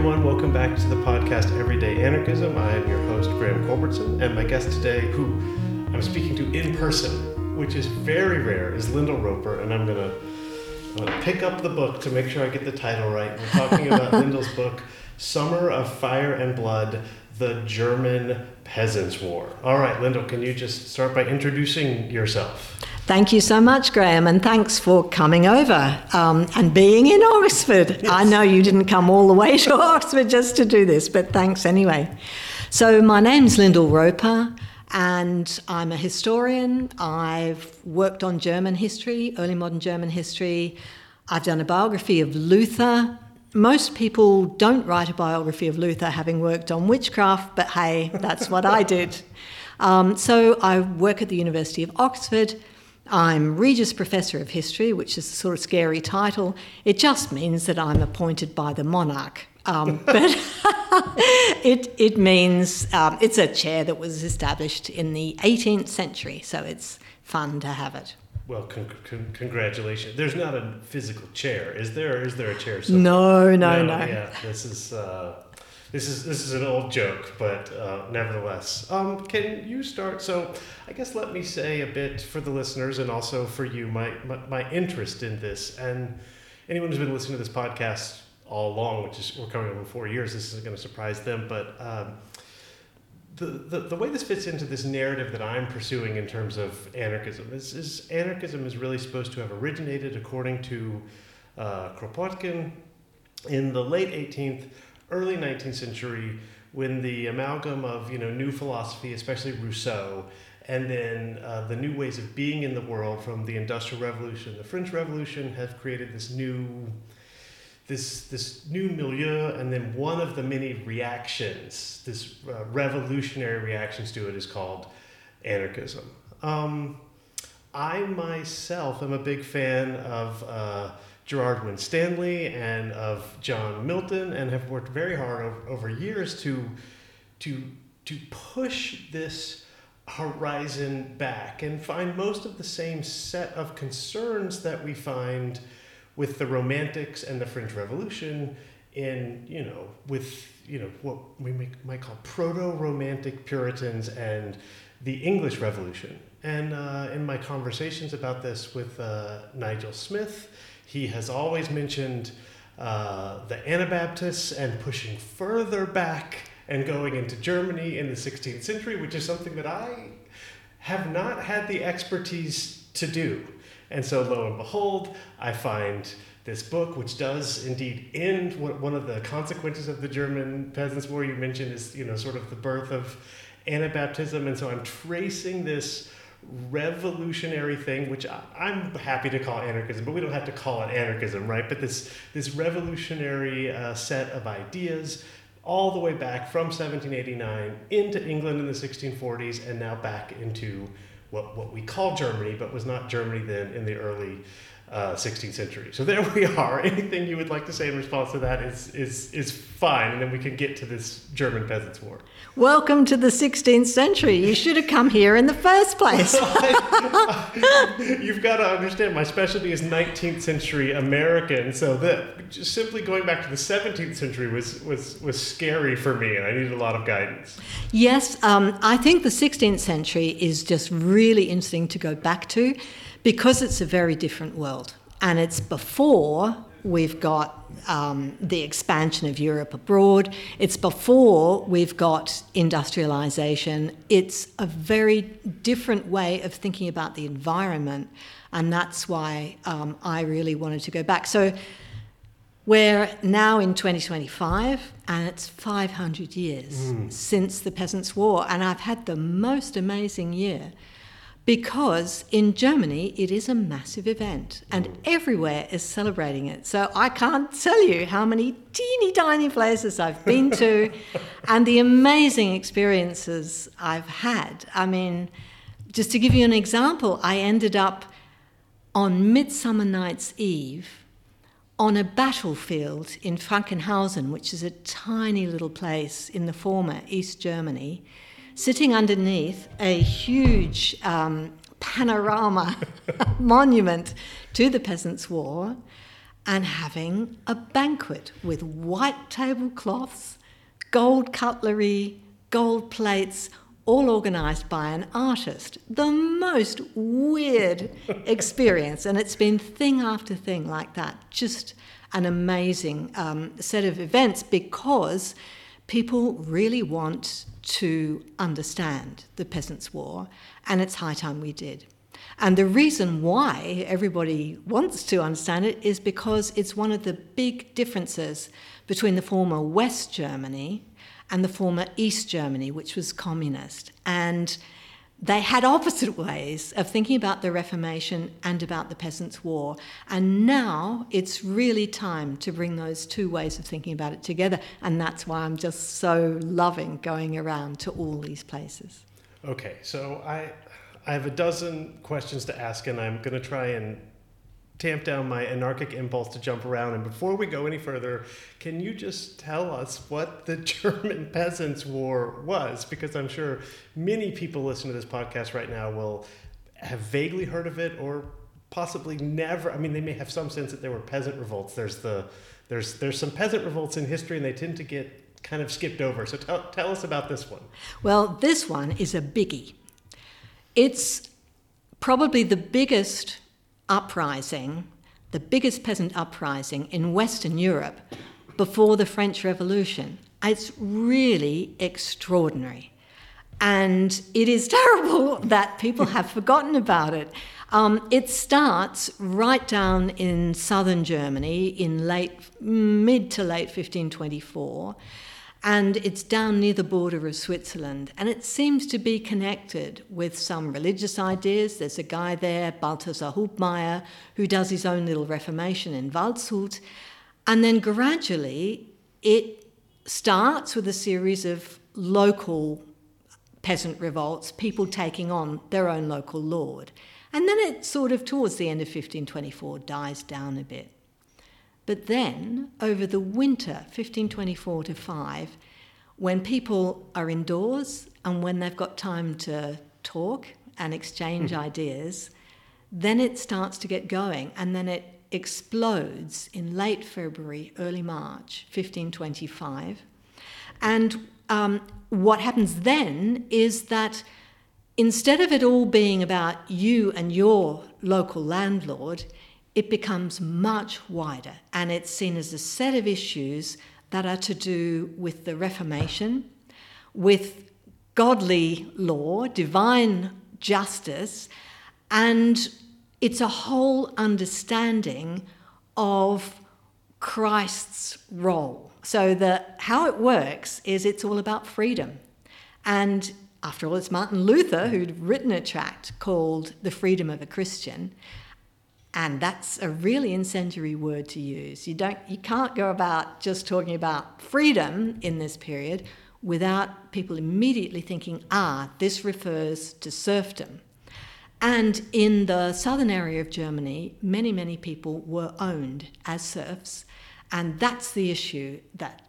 everyone. Welcome back to the podcast Everyday Anarchism. I am your host, Graham Culbertson, and my guest today, who I'm speaking to in person, which is very rare, is Lyndall Roper, and I'm gonna pick up the book to make sure I get the title right. We're talking about Lyndall's book, Summer of Fire and Blood, The German Peasants' War. All right, Lyndall, can you just start by introducing yourself? Thank you so much, Graham, and thanks for coming over and being in Oxford. Yes. I know you didn't come all the way to Oxford just to do this, but thanks anyway. So my name's Lyndall Roper, and I'm a historian. I've worked on German history, early modern German history. I've done a biography of Luther. Most people don't write a biography of Luther having worked on witchcraft, but hey, that's what I did. So I work at the University of Oxford. I'm Regius Professor of History, which is a sort of scary title. It just means that I'm appointed by the monarch. But it means it's a chair that was established in the 18th century, so it's fun to have it. Well, congratulations. There's not a physical chair, is there? Or is there a chair somewhere? No. Yeah, this is an old joke, but nevertheless. Can you start? So I guess let me say a bit for the listeners and also for you, my interest in this. And anyone who's been listening to this podcast all along, which is we're coming up in 4 years, this isn't going to surprise them, but the way this fits into this narrative that I'm pursuing in terms of anarchism is anarchism is really supposed to have originated, according to Kropotkin, in the late 18th, early 19th century, when the amalgam of new philosophy, especially Rousseau, and then the new ways of being in the world from the Industrial Revolution, the French Revolution, have created this new milieu, and then one of the many reactions, this revolutionary reactions to it, is called anarchism. I myself am a big fan of Gerard Winstanley and of John Milton, and have worked very hard over years to push this horizon back and find most of the same set of concerns that we find with the Romantics and the French Revolution with what we might call proto-Romantic Puritans and the English Revolution. And in my conversations about this with Nigel Smith, he has always mentioned the Anabaptists and pushing further back and going into Germany in the 16th century, which is something that I have not had the expertise to do. And so lo and behold, I find this book, which does indeed end one of the consequences of the German Peasants' War you mentioned is, sort of the birth of Anabaptism. And so I'm tracing this revolutionary thing, which I'm happy to call anarchism, but we don't have to call it anarchism, right? But this revolutionary set of ideas all the way back from 1789 into England in the 1640s, and now back into what we call Germany, but was not Germany then in the early 16th century. So there we are. Anything you would like to say in response to that is fine, and then we can get to this German Peasants' War. Welcome to the 16th century. You should have come here in the first place. You've got to understand, my specialty is 19th century American, so that just simply going back to the 17th century was scary for me, and I needed a lot of guidance. Yes, I think the 16th century is just really interesting to go back to, because it's a very different world, and it's before we've got the expansion of Europe abroad. It's before we've got industrialization. It's a very different way of thinking about the environment, and that's why I really wanted to go back. So we're now in 2025, and it's 500 years since the Peasants' War, and I've had the most amazing year. Because in Germany, it is a massive event and everywhere is celebrating it. So I can't tell you how many teeny tiny places I've been to and the amazing experiences I've had. I mean, just to give you an example, I ended up on Midsummer Night's Eve on a battlefield in Frankenhausen, which is a tiny little place in the former East Germany, sitting underneath a huge panorama monument to the Peasants' War. and having a banquet with white tablecloths, gold cutlery, gold plates, all organised by an artist. The most weird experience, and it's been thing after thing like that. Just an amazing set of events, because people really want to understand the Peasants' War, and it's high time we did. And the reason why everybody wants to understand it is because it's one of the big differences between the former West Germany and the former East Germany, which was communist. And they had opposite ways of thinking about the Reformation and about the Peasants' War. And now it's really time to bring those two ways of thinking about it together. And that's why I'm just so loving going around to all these places. Okay, so I have a dozen questions to ask, and I'm going to try and tamp down my anarchic impulse to jump around. And before we go any further, can you just tell us what the German Peasants' War was? Because I'm sure many people listening to this podcast right now will have vaguely heard of it, or possibly never. I mean, they may have some sense that there were peasant revolts. There's some peasant revolts in history, and they tend to get kind of skipped over. So tell us about this one. Well, this one is a biggie. It's probably the biggest uprising, the biggest peasant uprising in Western Europe before the French Revolution. It's really extraordinary. And it is terrible that people have forgotten about it. It starts right down in southern Germany in mid to late 1524. And it's down near the border of Switzerland. And it seems to be connected with some religious ideas. There's a guy there, Balthasar Hubmaier, who does his own little reformation in Waldshut. And then gradually it starts with a series of local peasant revolts, people taking on their own local lord. And then it sort of, towards the end of 1524, dies down a bit. But then, over the winter, 1524 to 5, when people are indoors and when they've got time to talk and exchange ideas, then it starts to get going, and then it explodes in late February, early March, 1525. And what happens then is that instead of it all being about you and your local landlord, it becomes much wider, and it's seen as a set of issues that are to do with the Reformation, with godly law, divine justice, and it's a whole understanding of Christ's role. So how it works is it's all about freedom. And after all, it's Martin Luther who'd written a tract called The Freedom of a Christian. And that's a really incendiary word to use. You can't go about just talking about freedom in this period without people immediately thinking, this refers to serfdom. And in the southern area of Germany, many, many people were owned as serfs. And that's the issue that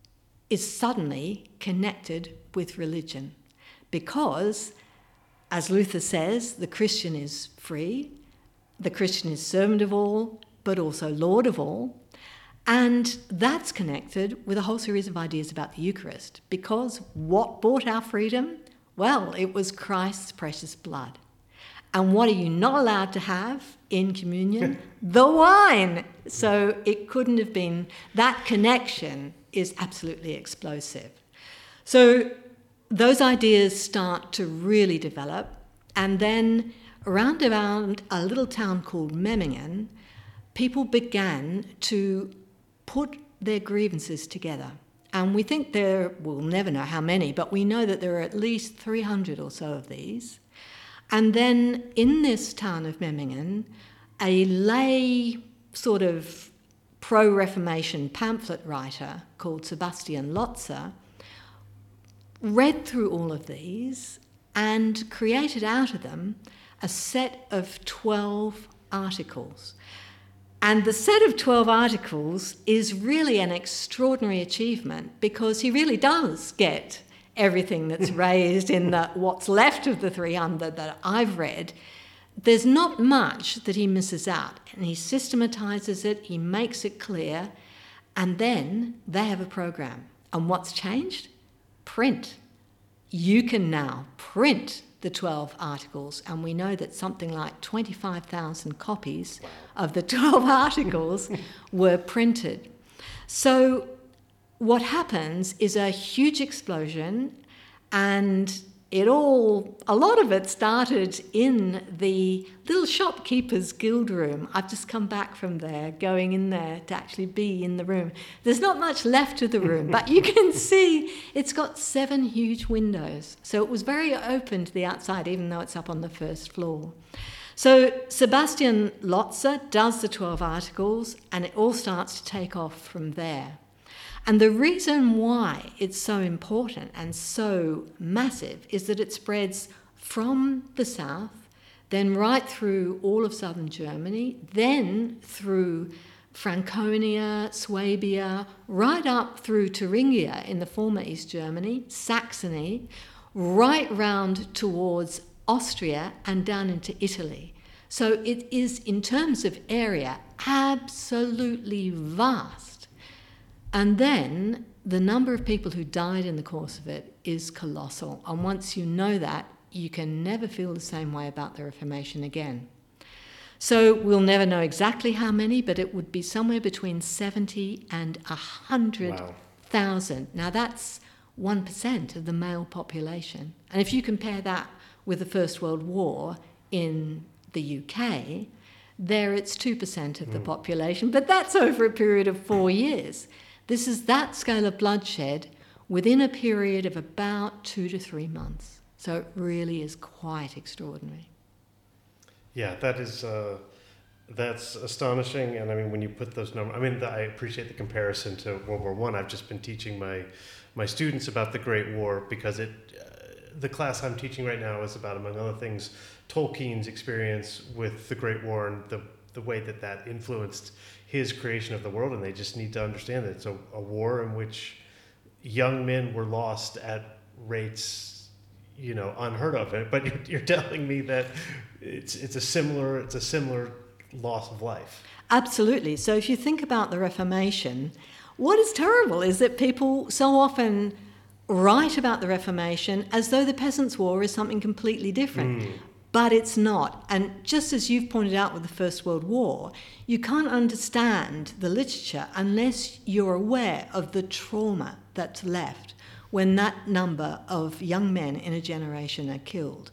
is suddenly connected with religion. Because, as Luther says, the Christian is free, the Christian is servant of all, but also Lord of all. And that's connected with a whole series of ideas about the Eucharist. Because what bought our freedom? Well, it was Christ's precious blood. And what are you not allowed to have in communion? The wine. So it couldn't have been, that connection is absolutely explosive. So those ideas start to really develop, and then around a little town called Memmingen, people began to put their grievances together. And we think we'll never know how many, but we know that there are at least 300 or so of these. And then in this town of Memmingen, a lay sort of pro-Reformation pamphlet writer called Sebastian Lotzer read through all of these and created out of them a set of 12 articles. And the set of 12 articles is really an extraordinary achievement, because he really does get everything that's raised in what's left of the 300 that I've read. there's not much that he misses out, and he systematizes it, he makes it clear, and then they have a program. And what's changed? Print. You can now print the 12 articles, and we know that something like 25,000 copies of the 12 articles were printed. So what happens is a huge explosion, and a lot of it started in the little shopkeepers guild room. I've just come back from there, going in there to actually be in the room. There's not much left of the room, but you can see it's got 7 huge windows. So it was very open to the outside, even though it's up on the first floor. So Sebastian Lotzer does the 12 articles, and it all starts to take off from there. And the reason why it's so important and so massive is that it spreads from the south, then right through all of southern Germany, then through Franconia, Swabia, right up through Thuringia in the former East Germany, Saxony, right round towards Austria and down into Italy. So it is, in terms of area, absolutely vast. And then the number of people who died in the course of it is colossal. And once you know that, you can never feel the same way about the Reformation again. So we'll never know exactly how many, but it would be somewhere between 70 and 100,000. Now that's 1% of the male population. And if you compare that with the First World War in the UK, there it's 2% of the population, but that's over a period of 4 years. This is that scale of bloodshed within a period of about 2 to 3 months. So it really is quite extraordinary. Yeah, that's astonishing. And I mean, when you put those numbers, I mean, I appreciate the comparison to World War I. I've just been teaching my students about the Great War because the class I'm teaching right now is about, among other things, Tolkien's experience with the Great War and the way that influenced his creation of the world, and they just need to understand that it's a war in which young men were lost at rates, unheard of. But you're telling me that it's a similar loss of life. Absolutely. So if you think about the Reformation, what is terrible is that people so often write about the Reformation as though the Peasants' War is something completely different. But it's not. And just as you've pointed out with the First World War, you can't understand the literature unless you're aware of the trauma that's left when that number of young men in a generation are killed.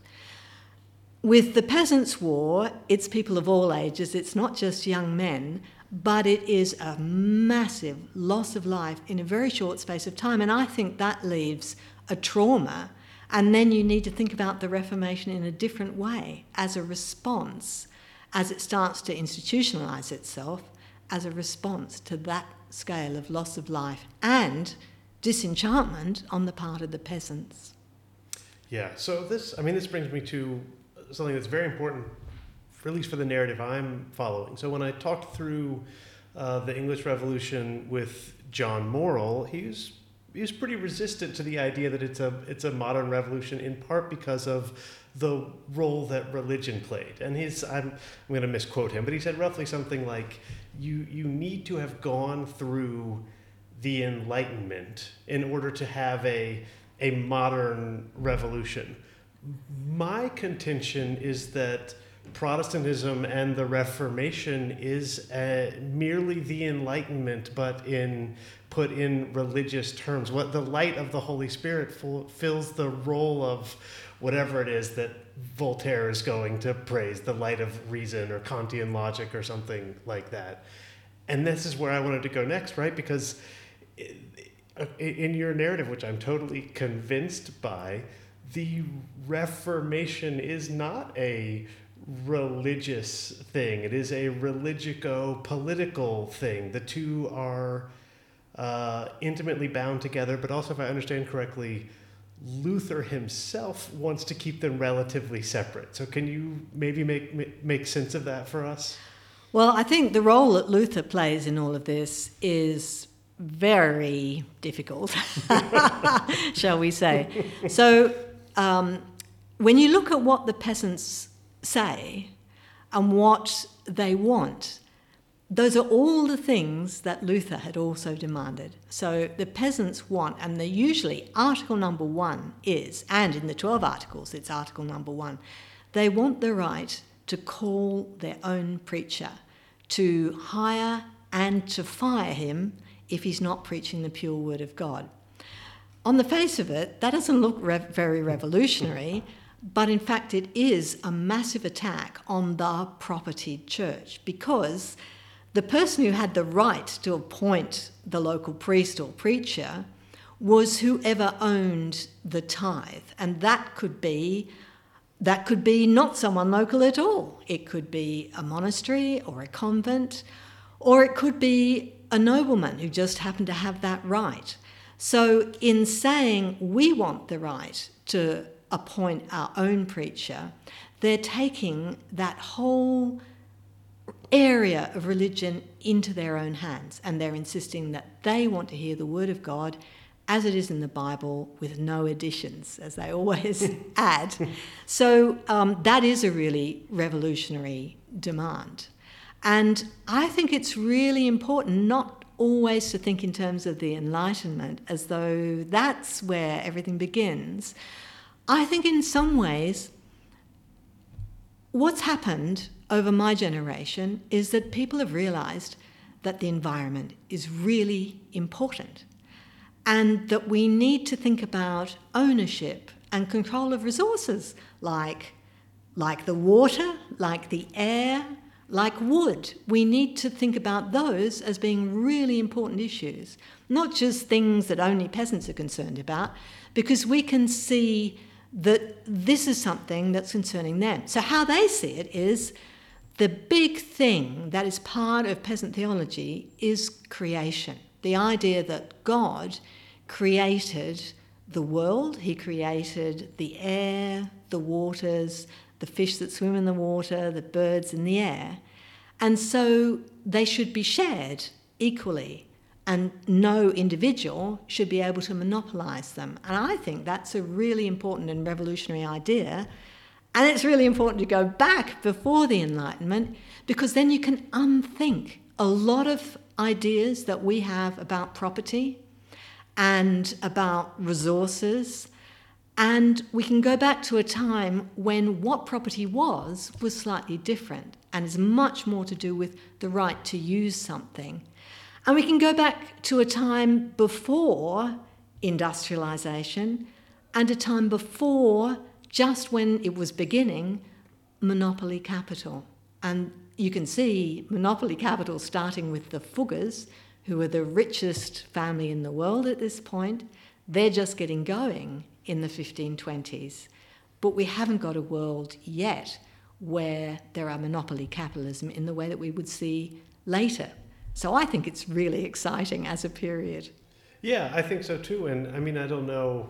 With the Peasants' War, it's people of all ages. It's not just young men, but it is a massive loss of life in a very short space of time. And I think that leaves a trauma. And then you need to think about the Reformation in a different way as a response, as it starts to institutionalize itself, as a response to that scale of loss of life and disenchantment on the part of the peasants. Yeah, so this brings me to something that's very important, at least for the narrative I'm following. So when I talked through the English Revolution with John Morrill, he was pretty resistant to the idea that it's a modern revolution, in part because of the role that religion played. And I'm going to misquote him, but he said roughly something like, you need to have gone through the Enlightenment in order to have a modern revolution. My contention is that Protestantism and the Reformation is merely the Enlightenment, but put in religious terms. What the light of the Holy Spirit fills the role of whatever it is that Voltaire is going to praise, the light of reason or Kantian logic or something like that. And this is where I wanted to go next, right? Because in your narrative, which I'm totally convinced by, the Reformation is not a religious thing. It is a religico-political thing. The two are intimately bound together, but also, if I understand correctly, Luther himself wants to keep them relatively separate. So can you maybe make sense of that for us? Well, I think the role that Luther plays in all of this is very difficult, shall we say. So when you look at what the peasants say, and what they want. Those are all the things that Luther had also demanded. So the peasants want, and they usually, article number 1 is, and in the 12 articles, it's article number 1, they want the right to call their own preacher, to hire and to fire him if he's not preaching the pure word of God. On the face of it, that doesn't look very revolutionary, but in fact it is a massive attack on the propertied church, because the person who had the right to appoint the local priest or preacher was whoever owned the tithe. And that could be not someone local at all. It could be a monastery or a convent, or it could be a nobleman who just happened to have that right. So in saying we want the right to appoint our own preacher, they're taking that whole area of religion into their own hands, and they're insisting that they want to hear the word of God as it is in the Bible, with no additions, as they always add. So that is a really revolutionary demand. And I think it's really important not always to think in terms of the Enlightenment as though that's where everything begins. I think in some ways, what's happened over my generation is that people have realised that the environment is really important, and that we need to think about ownership and control of resources like the water, like the air, like wood. We need to think about those as being really important issues, not just things that only peasants are concerned about, because we can see that this is something that's concerning them. So how they see it is the big thing that is part of peasant theology is creation. The idea that God created the world, he created the air, the waters, the fish that swim in the water, the birds in the air. And so they should be shared equally, and no individual should be able to monopolise them. And I think that's a really important and revolutionary idea. And it's really important to go back before the Enlightenment, because then you can unthink a lot of ideas that we have about property and about resources. And we can go back to a time when what property was slightly different and is much more to do with the right to use something. And we can go back to a time before industrialisation and a time before, just when it was beginning, monopoly capital. And you can see monopoly capital starting with the Fuggers, who are the richest family in the world at this point. They're just getting going in the 1520s. But we haven't got a world yet where there are monopoly capitalism in the way that we would see later. So I think it's really exciting as a period. Yeah, I think so too. And I mean, I don't know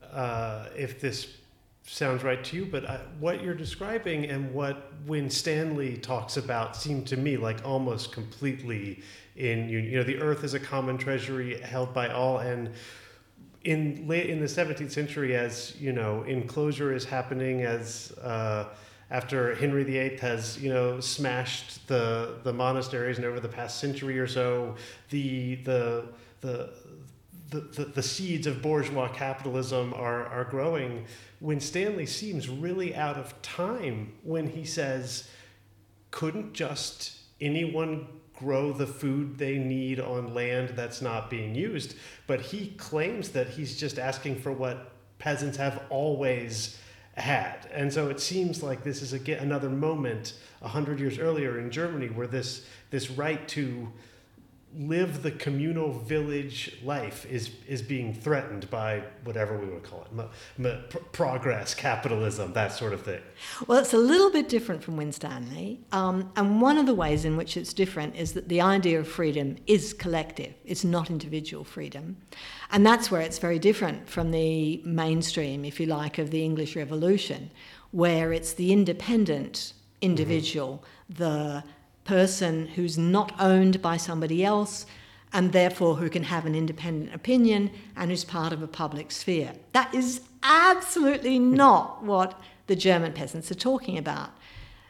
if this sounds right to you, but what you're describing and what Winstanley talks about seem to me like almost completely in union. You know, the earth is a common treasury held by all, and in the 17th century, as you know, enclosure is happening as after Henry VIII has smashed the monasteries, and over the past century or so, the seeds of bourgeois capitalism are growing. Winstanley seems really out of time when he says, couldn't just anyone grow the food they need on land that's not being used? But he claims that he's just asking for what peasants have always had. And so it seems like this is another moment 100 years earlier in Germany where this right to live the communal village life is being threatened by whatever we would call it, progress, capitalism, that sort of thing. Well, it's a little bit different from Winstanley, and one of the ways in which it's different is that the idea of freedom is collective. It's not individual freedom. And that's where it's very different from the mainstream, if you like, of the English Revolution, where it's the independent individual, the person who's not owned by somebody else, and therefore who can have an independent opinion and who's part of a public sphere. That is absolutely not what the German peasants are talking about.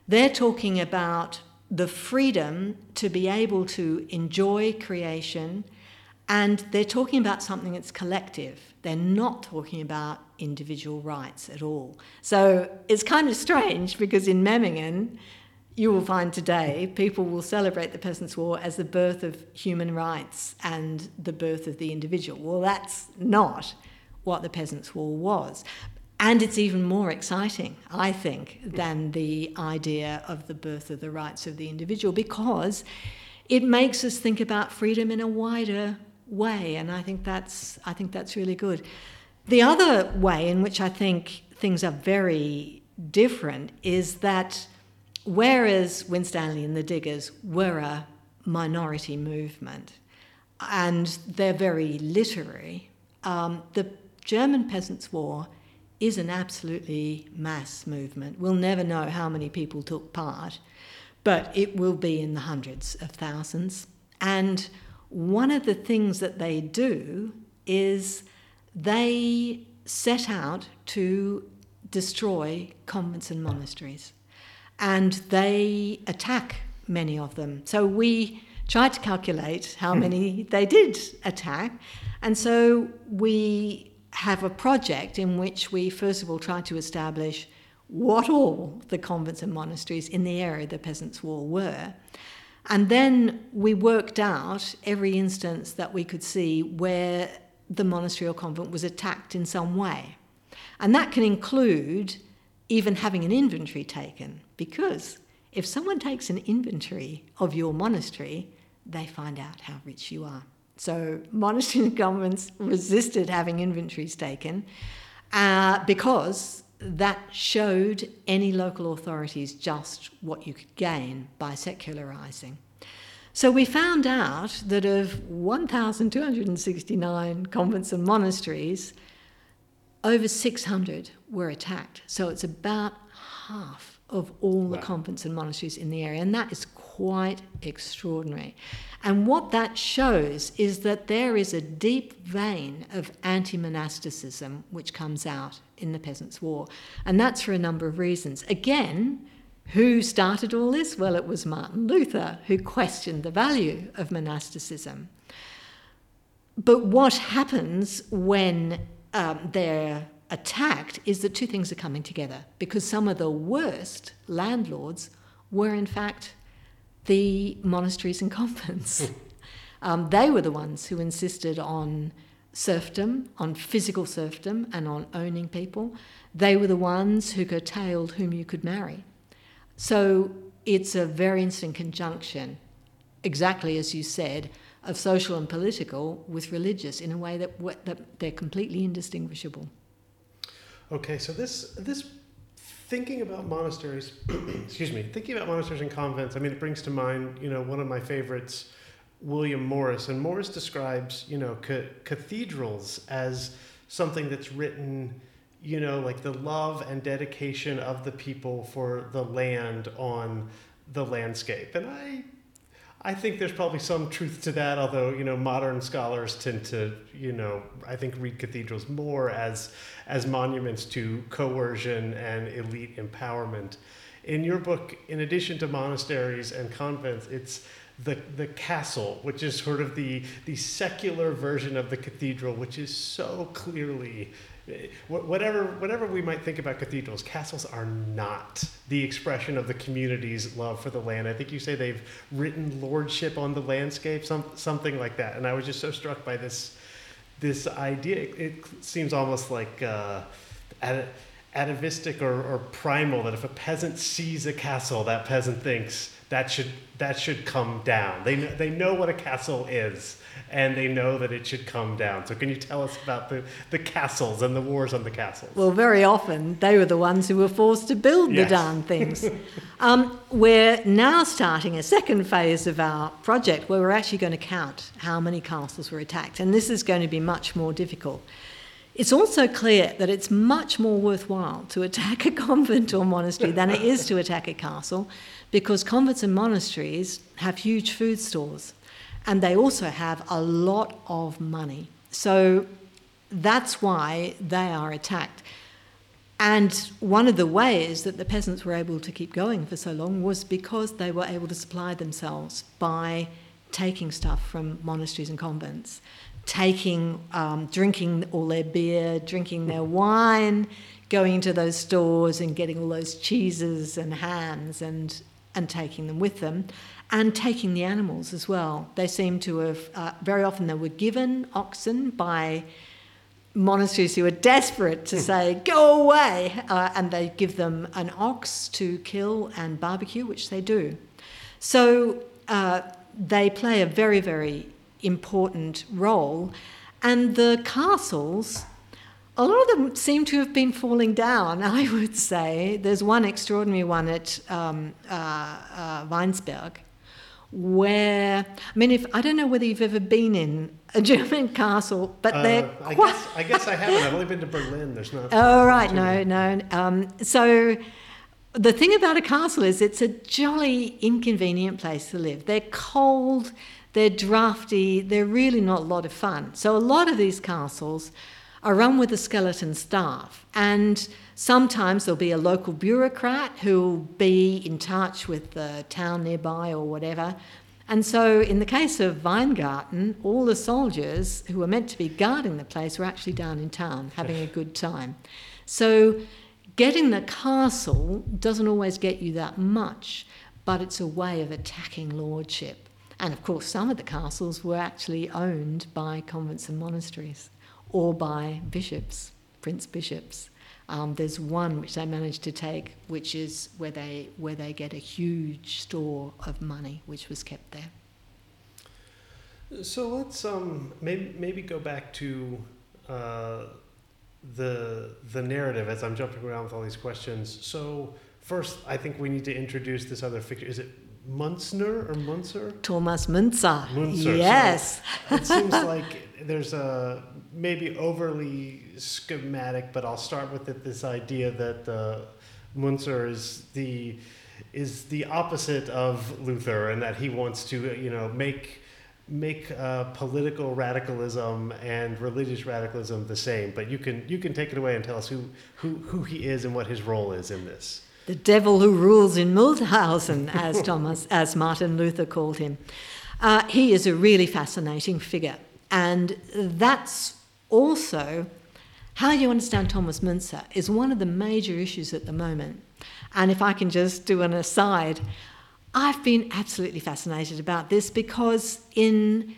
They're talking about the freedom to be able to enjoy creation, and they're talking about something that's collective. They're not talking about individual rights at all. So it's kind of strange, because in Memmingen, you will find today people will celebrate the Peasants' War as the birth of human rights and the birth of the individual. Well, that's not what the Peasants' War was. And it's even more exciting, I think, than the idea of the birth of the rights of the individual, because it makes us think about freedom in a wider way, and I think that's really good. The other way in which I think things are very different is that whereas Winstanley and the Diggers were a minority movement, and they're very literary, the German Peasants' War is an absolutely mass movement. We'll never know how many people took part, but it will be in the hundreds of thousands. And one of the things that they do is they set out to destroy convents and monasteries, and they attack many of them. So we tried to calculate how many they did attack, and so we have a project in which we first of all try to establish what all the convents and monasteries in the area of the Peasants' War were. And then we worked out every instance that we could see where the monastery or convent was attacked in some way. And that can include even having an inventory taken, because if someone takes an inventory of your monastery, they find out how rich you are. So monasteries and convents resisted having inventories taken because that showed any local authorities just what you could gain by secularising. So we found out that of 1,269 convents and monasteries, over 600 were attacked. So it's about half of all the convents and monasteries in the area, and that is quite extraordinary. And what that shows is that there is a deep vein of anti-monasticism which comes out in the Peasants' War, and that's for a number of reasons. Again, who started all this? Well, it was Martin Luther, who questioned the value of monasticism. But what happens when they're attacked is that two things are coming together, because some of the worst landlords were in fact the monasteries and convents. They were the ones who insisted on serfdom, on physical serfdom, and on owning people. They were the ones who curtailed whom you could marry. So it's a very interesting conjunction, exactly as you said, of social and political with religious in a way that they're completely indistinguishable. Okay, so this thinking about monasteries, thinking about monasteries and convents, I mean, it brings to mind, one of my favorites, William Morris. And Morris describes, cathedrals as something that's written, like the love and dedication of the people for the land on the landscape. And I think there's probably some truth to that, although, modern scholars tend to, I think read cathedrals more as monuments to coercion and elite empowerment. In your book, in addition to monasteries and convents, it's the castle, which is sort of the secular version of the cathedral, which is so clearly, whatever we might think about cathedrals, castles are not the expression of the community's love for the land. I think you say they've written lordship on the landscape, something like that. And I was just so struck by this idea. It seems almost like atavistic or primal, that if a peasant sees a castle, that peasant thinks that should come down. They know what a castle is, and they know that it should come down. So can you tell us about the castles and the wars on the castles? Well, very often they were the ones who were forced to build the darn things. We're now starting a second phase of our project where we're actually going to count how many castles were attacked, and this is going to be much more difficult. It's also clear that it's much more worthwhile to attack a convent or monastery than it is to attack a castle, because convents and monasteries have huge food stores, and they also have a lot of money. So that's why they are attacked. And one of the ways that the peasants were able to keep going for so long was because they were able to supply themselves by taking stuff from monasteries and convents, drinking all their beer, drinking their wine, going into those stores and getting all those cheeses and hams and taking them with them, and taking the animals as well. They seem to have, very often they were given oxen by monasteries who were desperate to say, go away, and they give them an ox to kill and barbecue, which they do. So they play a very, very important role. And the castles, a lot of them seem to have been falling down, I would say. There's one extraordinary one at Weinsberg, where, I mean, I don't know whether you've ever been in a German castle, but they're quite... I guess I haven't. I've only been to Berlin. There's not... Oh, right, no. So the thing about a castle is it's a jolly inconvenient place to live. They're cold, they're drafty, they're really not a lot of fun. So a lot of these castles are run with a skeleton staff, and sometimes there'll be a local bureaucrat who'll be in touch with the town nearby or whatever. And so in the case of Weingarten, all the soldiers who were meant to be guarding the place were actually down in town having a good time. So getting the castle doesn't always get you that much, but it's a way of attacking lordship. And of course, some of the castles were actually owned by convents and monasteries or by bishops, prince bishops. There's one which they managed to take, which is where they get a huge store of money, which was kept there. So let's maybe go back to the narrative as I'm jumping around with all these questions. So first, I think we need to introduce this other figure. Is it Munzer or Munzer? Thomas Müntzer. Munzer. Yes. So it seems like there's a maybe overly schematic, but I'll start with this idea that Munzer is the opposite of Luther, and that he wants to make political radicalism and religious radicalism the same. But you can take it away and tell us who he is and what his role is in this. The devil who rules in Multhausen, as Martin Luther called him. He is a really fascinating figure. And that's also how you understand Thomas Müntzer is one of the major issues at the moment. And if I can just do an aside, I've been absolutely fascinated about this because in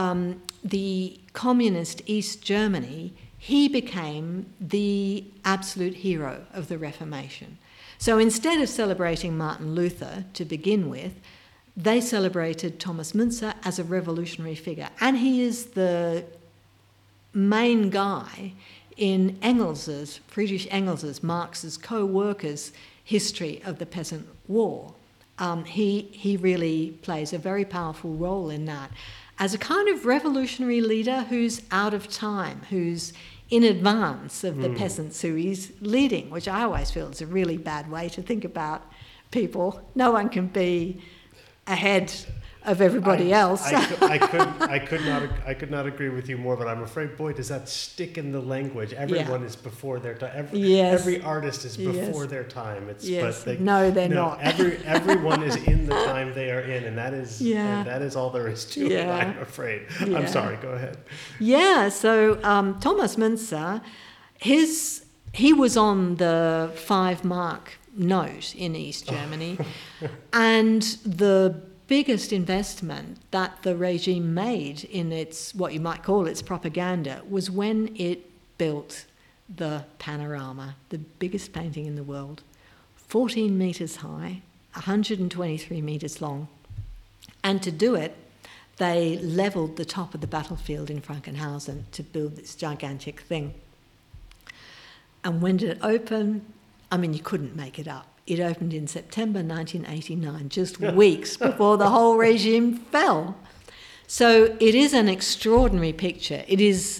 the communist East Germany, he became the absolute hero of the Reformation. So instead of celebrating Martin Luther to begin with, they celebrated Thomas Müntzer as a revolutionary figure. And he is the main guy in Friedrich Engels's, Marx's co-workers' history of the Peasant War. He really plays a very powerful role in that as a kind of revolutionary leader who's out of time, who's in advance of the peasants who he's leading, which I always feel is a really bad way to think about people. No one can be ahead of everybody else. I could not agree with you more, but I'm afraid, boy, does that stick in the language. Everyone is before their time. Every artist is before their time. They're not. Everyone is in the time they are in, and that is all there is to it, I'm afraid. Yeah. I'm sorry, go ahead. Yeah, so Thomas Müntzer, he was on the 5-mark note in East Germany, and the biggest investment that the regime made in its, what you might call its propaganda, was when it built the Panorama, the biggest painting in the world, 14 metres high, 123 metres long. And to do it, they levelled the top of the battlefield in Frankenhausen to build this gigantic thing. And when did it open? I mean, you couldn't make it up. It opened in September 1989, just weeks before the whole regime fell. So it is an extraordinary picture. It is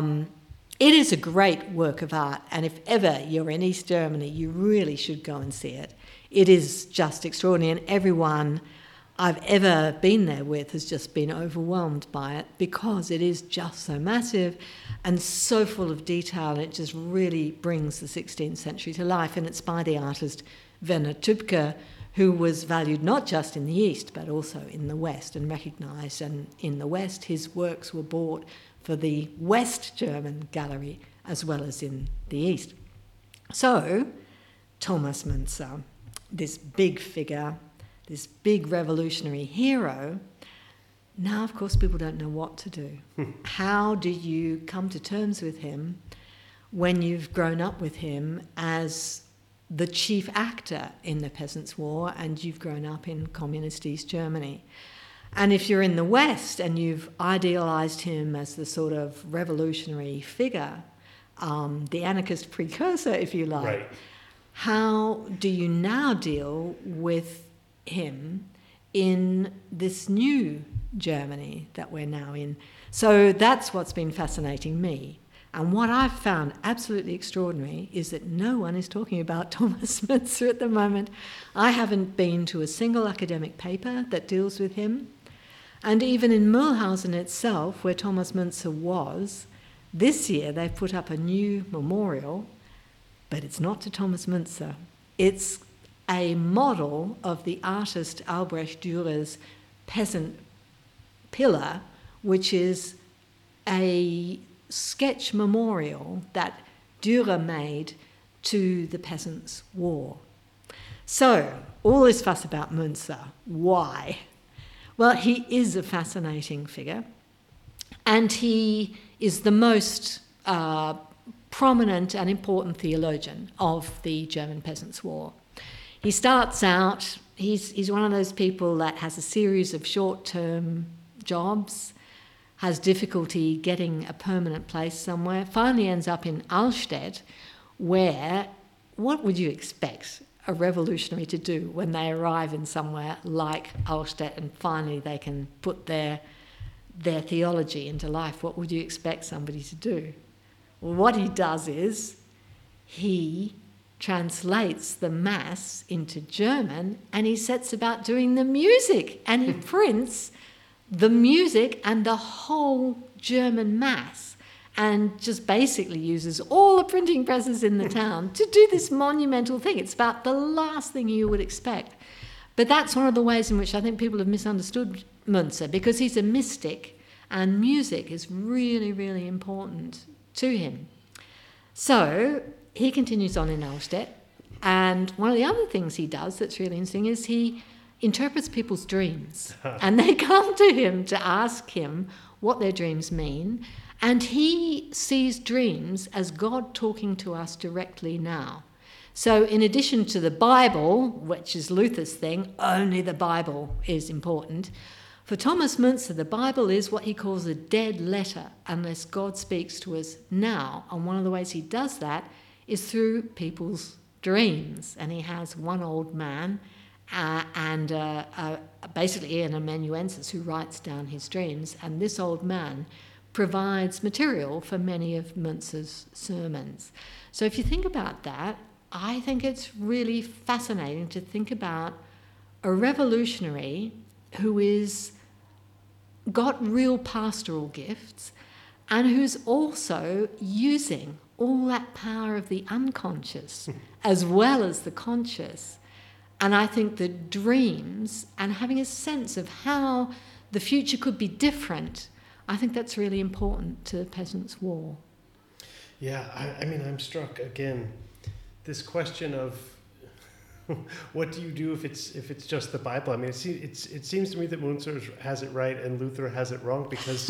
a great work of art, and if ever you're in East Germany, you really should go and see it. It is just extraordinary, and everyone I've ever been there with has just been overwhelmed by it, because it is just so massive and so full of detail, and it just really brings the 16th century to life. And it's by the artist Werner Tübke, who was valued not just in the East but also in the West and recognised. And in the West, his works were bought for the West German gallery as well as in the East. So Thomas Müntzer, this big figure, this big revolutionary hero, now, of course, people don't know what to do. How do you come to terms with him when you've grown up with him as the chief actor in the Peasants' War and you've grown up in communist East Germany? And if you're in the West and you've idealised him as the sort of revolutionary figure, the anarchist precursor, if you like, Right. how do you now deal with him in this new Germany that we're now in? So that's what's been fascinating me. And what I've found absolutely extraordinary is that no one is talking about Thomas Müntzer at the moment. I haven't been to a single academic paper that deals with him. And even in Mühlhausen itself, where Thomas Müntzer was, this year they've put up a new memorial, but it's not to Thomas Müntzer. It's a model of the artist Albrecht Dürer's Peasant Pillar, which is a sketch memorial that Dürer made to the Peasants' War. So, all this fuss about Müntzer, why? Well, he is a fascinating figure, and he is the most prominent and important theologian of the German Peasants' War. He starts out, he's one of those people that has a series of short-term jobs, has difficulty getting a permanent place somewhere, finally ends up in Allstedt, where, what would you expect a revolutionary to do when they arrive in somewhere like Allstedt and finally they can put their theology into life? What would you expect somebody to do? Well, what he does is he translates the Mass into German and he sets about doing the music, and he prints the music and the whole German Mass, and just basically uses all the printing presses in the town to do this monumental thing. It's about the last thing you would expect. But that's one of the ways in which I think people have misunderstood Müntzer, because he's a mystic and music is really, really important to him. So he continues on in Allstedt, and one of the other things he does that's really interesting is he interprets people's dreams. And they come to him to ask him what their dreams mean, and he sees dreams as God talking to us directly now. So in addition to the Bible, which is Luther's thing, only the Bible is important, for Thomas Müntzer, the Bible is what he calls a dead letter unless God speaks to us now. And one of the ways he does that is through people's dreams. And he has one old man and basically an amanuensis who writes down his dreams. And this old man provides material for many of Müntzer's sermons. So if you think about that, I think it's really fascinating to think about a revolutionary who is got real pastoral gifts and who's also using all that power of the unconscious as well as the conscious. And I think the dreams and having a sense of how the future could be different, I think that's really important to the Peasants' War. Yeah, I mean, I'm struck again. This question of what do you do if it's just the Bible? I mean, it seems to me that Müntzer has it right and Luther has it wrong, because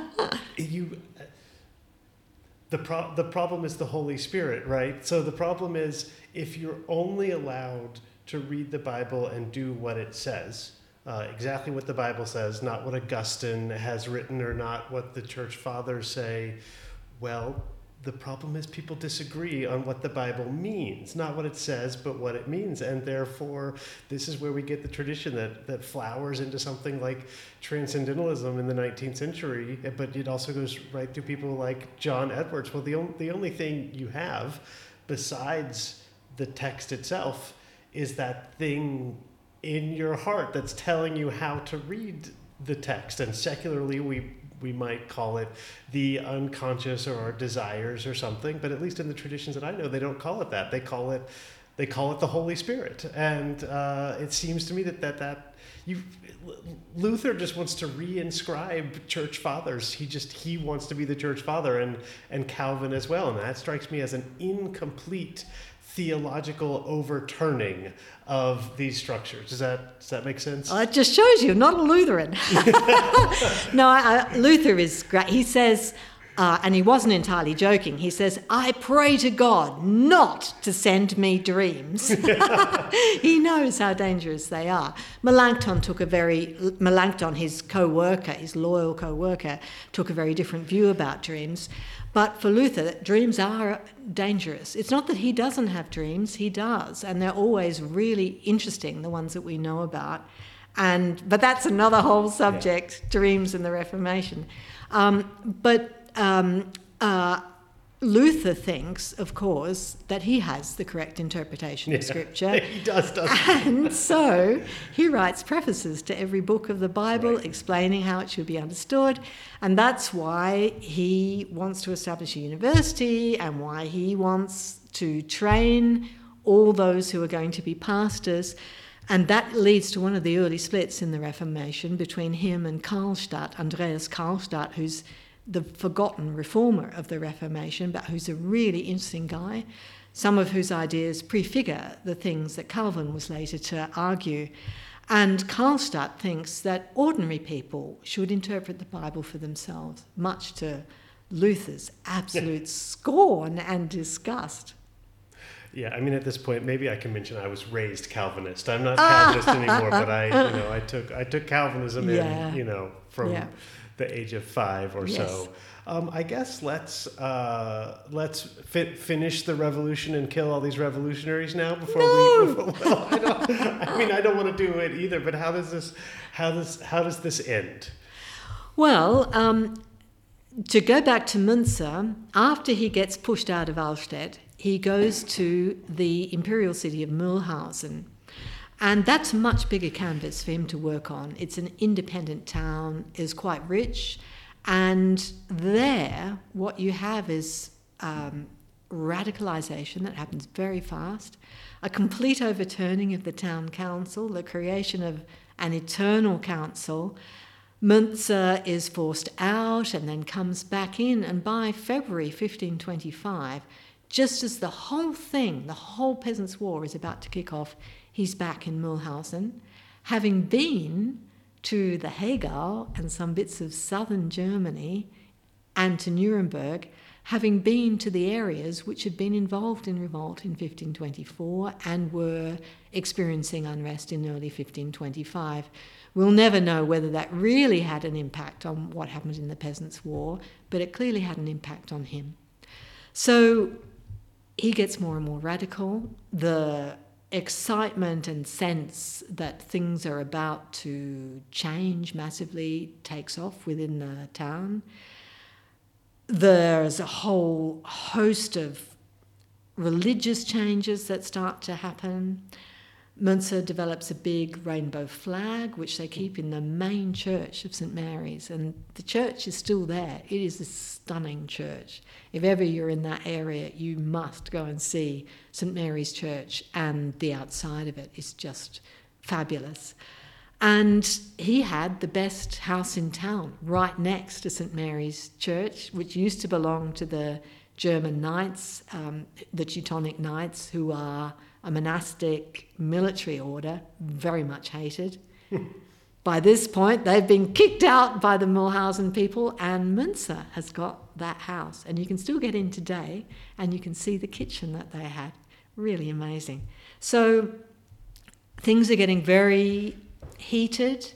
the problem is the Holy Spirit, right? So the problem is if you're only allowed to read the Bible and do what it says, exactly what the Bible says, not what Augustine has written or not what the church fathers say, well, the problem is people disagree on what the Bible means, not what it says, but what it means. And therefore, this is where we get the tradition that flowers into something like transcendentalism in the 19th century, but it also goes right through people like John Edwards. Well, the only thing you have besides the text itself is that thing in your heart that's telling you how to read the text. And secularly, we might call it the unconscious or our desires or something, but at least in the traditions that I know, they don't call it that. They call it the Holy Spirit. And it seems to me that Luther just wants to reinscribe church fathers. He wants to be the church father, and Calvin as well. And that strikes me as an incomplete theological overturning of these structures. Does that make sense? It just shows you're not a Lutheran. No, Luther is great. He says, and he wasn't entirely joking, he says, I pray to God not to send me dreams. He knows how dangerous they are. Melanchthon, his co-worker, his loyal co-worker, took a very different view about dreams. But for Luther, dreams are dangerous. It's not that he doesn't have dreams, he does, and they're always really interesting, the ones that we know about. But that's another whole subject, dreams and the Reformation. Luther thinks, of course, that he has the correct interpretation of Scripture. He does. And so he writes prefaces to every book of the Bible, explaining how it should be understood. And that's why he wants to establish a university and why he wants to train all those who are going to be pastors. And that leads to one of the early splits in the Reformation between him and Karlstadt, Andreas Karlstadt, who's the forgotten reformer of the Reformation, but who's a really interesting guy, some of whose ideas prefigure the things that Calvin was later to argue. And Karlstadt thinks that ordinary people should interpret the Bible for themselves, much to Luther's absolute scorn and disgust. Yeah, I mean, at this point, maybe I can mention I was raised Calvinist. I'm not Calvinist anymore, but I took Calvinism in, from the age of 5 or so. I guess let's finish the revolution and kill all these revolutionaries now before I don't want to do it either. But how does this end? Well, to go back to Münzer, after he gets pushed out of Auerstedt, he goes to the imperial city of Mühlhausen. And that's a much bigger canvas for him to work on. It's an independent town, is quite rich. And there, what you have is radicalization that happens very fast, a complete overturning of the town council, the creation of an eternal council. Münzer is forced out and then comes back in. And by February 1525, just as the whole Peasants' War is about to kick off, he's back in Mühlhausen, having been to the Hegau and some bits of southern Germany and to Nuremberg, having been to the areas which had been involved in revolt in 1524 and were experiencing unrest in early 1525. We'll never know whether that really had an impact on what happened in the Peasants' War, but it clearly had an impact on him. So he gets more and more radical. The excitement and sense that things are about to change massively takes off within the town. There's a whole host of religious changes that start to happen. Münzer develops a big rainbow flag, which they keep in the main church of St. Mary's, and the church is still there. It is a stunning church. If ever you're in that area, you must go and see St. Mary's Church, and the outside of it is just fabulous. And he had the best house in town right next to St. Mary's Church, which used to belong to the German Knights, the Teutonic Knights, who are a monastic military order, very much hated. By this point, they've been kicked out by the Mühlhausen people, and Münzer has got that house. And you can still get in today, and you can see the kitchen that they had. Really amazing. So things are getting very heated,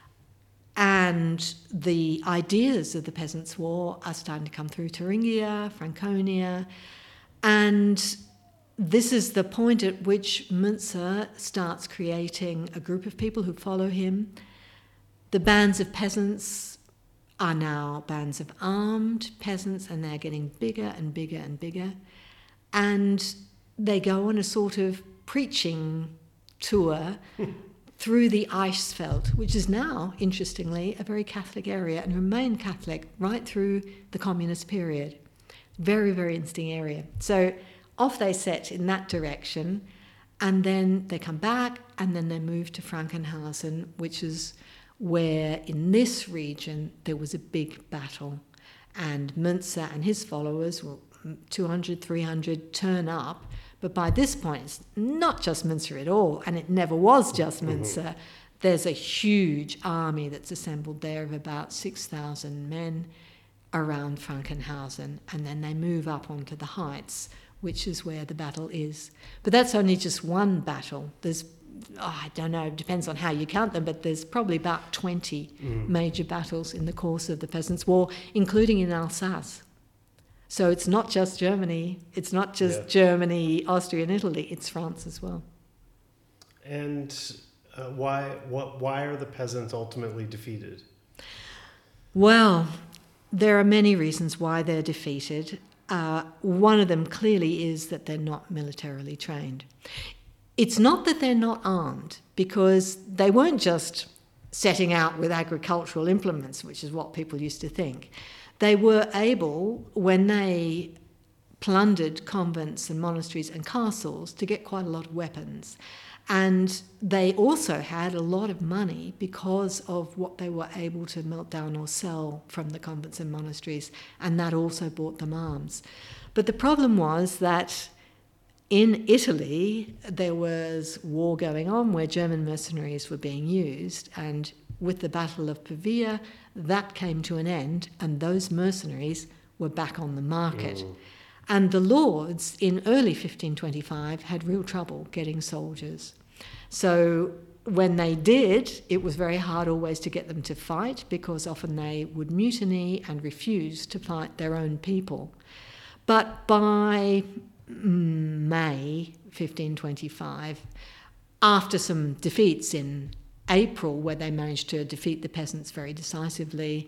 and the ideas of the Peasants' War are starting to come through Thuringia, Franconia, and this is the point at which Münzer starts creating a group of people who follow him. The bands of peasants are now bands of armed peasants, and they're getting bigger and bigger and bigger. And they go on a sort of preaching tour through the Eichsfeld, which is now, interestingly, a very Catholic area and remained Catholic right through the communist period. Very, very interesting area. So off they set in that direction, and then they come back, and then they move to Frankenhausen, which is where in this region there was a big battle. And Münzer and his followers, 200, 300, turn up. But by this point, it's not just Münzer at all, and it never was just Münzer. There's a huge army that's assembled there of about 6,000 men around Frankenhausen, and then they move up onto the heights, which is where the battle is. But that's only just one battle. There's, I don't know, it depends on how you count them, but there's probably about 20 major battles in the course of the Peasants' War, including in Alsace. So it's not just Germany, it's not just Germany, Austria and Italy, it's France as well. And why are the peasants ultimately defeated? Well, there are many reasons why they're defeated. One of them clearly is that they're not militarily trained. It's not that they're not armed, because they weren't just setting out with agricultural implements, which is what people used to think. They were able, when they plundered convents and monasteries and castles, to get quite a lot of weapons. And they also had a lot of money because of what they were able to melt down or sell from the convents and monasteries, and that also bought them arms. But the problem was that in Italy, there was war going on where German mercenaries were being used, and with the Battle of Pavia, that came to an end, and those mercenaries were back on the market. And the lords in early 1525 had real trouble getting soldiers. So when they did, it was very hard always to get them to fight, because often they would mutiny and refuse to fight their own people. But by May 1525, after some defeats in April, where they managed to defeat the peasants very decisively,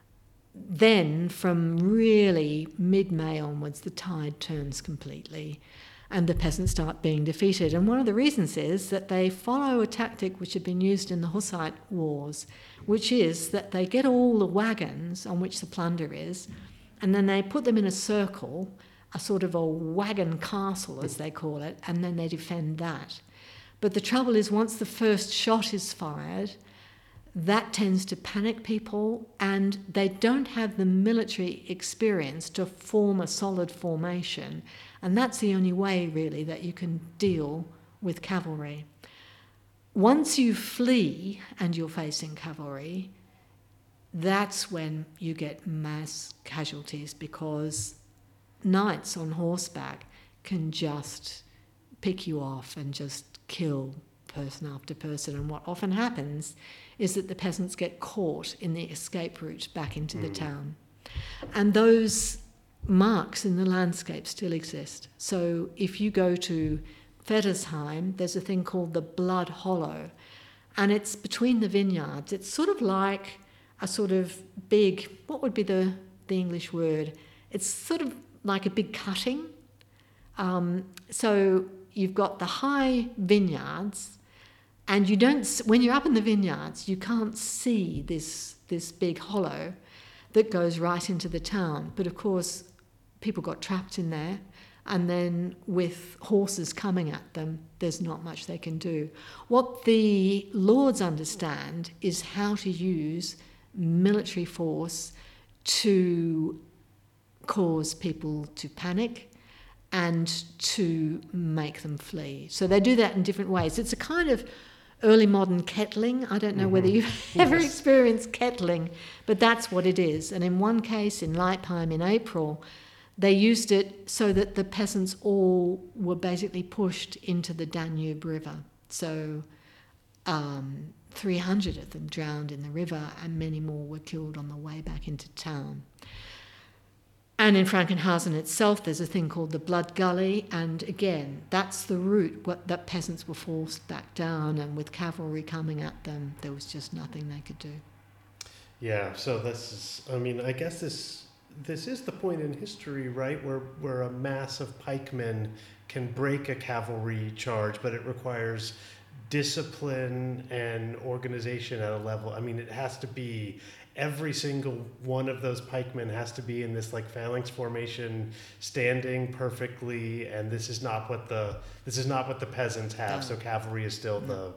then from really mid-May onwards, the tide turns completely and the peasants start being defeated. And one of the reasons is that they follow a tactic which had been used in the Hussite wars, which is that they get all the wagons on which the plunder is, and then they put them in a circle, a sort of a wagon castle, as they call it, and then they defend that. But the trouble is, once the first shot is fired, that tends to panic people, and they don't have the military experience to form a solid formation. And that's the only way, really, that you can deal with cavalry. Once you flee and you're facing cavalry, that's when you get mass casualties, because knights on horseback can just pick you off and just kill person after person. And what often happens is that the peasants get caught in the escape route back into the town. And those marks in the landscape still exist. So if you go to Feddesheim, there's a thing called the Blood Hollow, and it's between the vineyards. It's sort of like a sort of big, what would be the English word? It's sort of like a big cutting. So you've got the high vineyards, and you don't, when you're up in the vineyards, you can't see this big hollow that goes right into the town. But of course, people got trapped in there, and then with horses coming at them, there's not much they can do. What the lords understand is how to use military force to cause people to panic and to make them flee. So they do that in different ways. It's a kind of early modern kettling. I don't know whether you've ever experienced kettling, but that's what it is. And in one case, in Leipheim in April, they used it so that the peasants all were basically pushed into the Danube River. So 300 of them drowned in the river, and many more were killed on the way back into town. And in Frankenhausen itself, there's a thing called the Blood Gully, and again, that's the route that peasants were forced back down, and with cavalry coming at them, there was just nothing they could do. Yeah, so this is, I mean, I guess this is the point in history, right, where a mass of pikemen can break a cavalry charge, but it requires discipline and organization at a level. I mean, it has to be every single one of those pikemen has to be in this like phalanx formation, standing perfectly. And this is not what the peasants have. No. So cavalry is still No.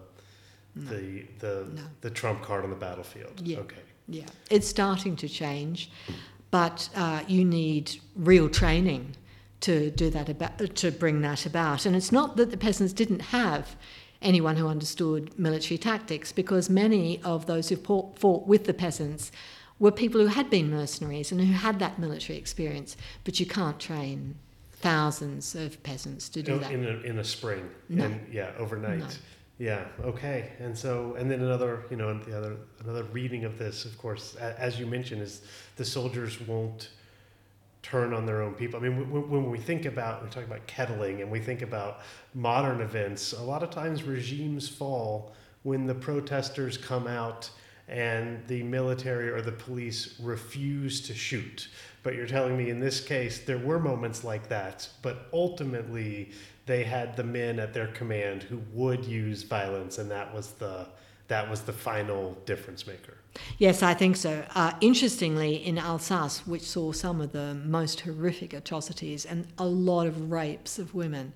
the trump card on the battlefield. Yeah. Okay. Yeah, it's starting to change, but you need real training to do that to bring that about. And it's not that the peasants didn't have anyone who understood military tactics, because many of those who fought with the peasants were people who had been mercenaries and who had that military experience. But you can't train thousands of peasants to do that in a spring. No. Overnight. No. Yeah. Okay. And then another reading of this, of course, as you mentioned, is the soldiers won't turn on their own people. I mean, when we talk about kettling and we think about modern events, a lot of times regimes fall when the protesters come out and the military or the police refuse to shoot. But you're telling me in this case, there were moments like that, but ultimately they had the men at their command who would use violence, and that was the final difference maker. Yes, I think so. Interestingly, in Alsace, which saw some of the most horrific atrocities and a lot of rapes of women,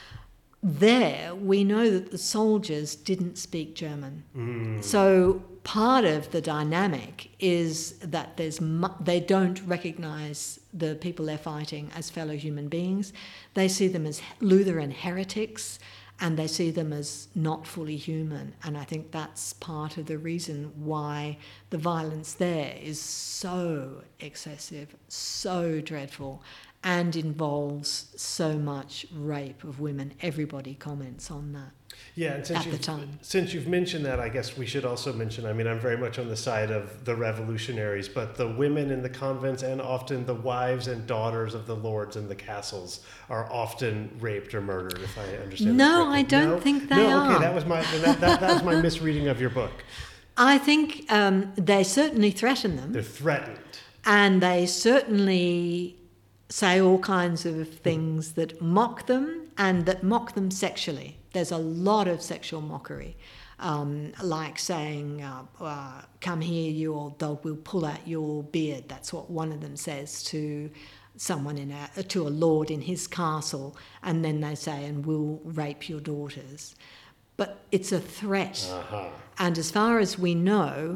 there we know that the soldiers didn't speak German. So part of the dynamic is that they don't recognise the people they're fighting as fellow human beings. They see them as Lutheran heretics, and they see them as not fully human. And I think that's part of the reason why the violence there is so excessive, so dreadful, and involves so much rape of women. Everybody comments on that. Yeah, and at the time. Since you've mentioned that, I guess we should also mention, I mean, I'm very much on the side of the revolutionaries, but the women in the convents and often the wives and daughters of the lords in the castles are often raped or murdered, if I understand that correctly. I don't think they are. Okay, that was my misreading of your book. I think they certainly threaten them. They're threatened. And they certainly say all kinds of things that mock them and that mock them sexually. There's a lot of sexual mockery, like saying, come here, you old dog, we'll pull out your beard. That's what one of them says to someone to a lord in his castle. And then they say, and we'll rape your daughters. But it's a threat. Uh-huh. And as far as we know,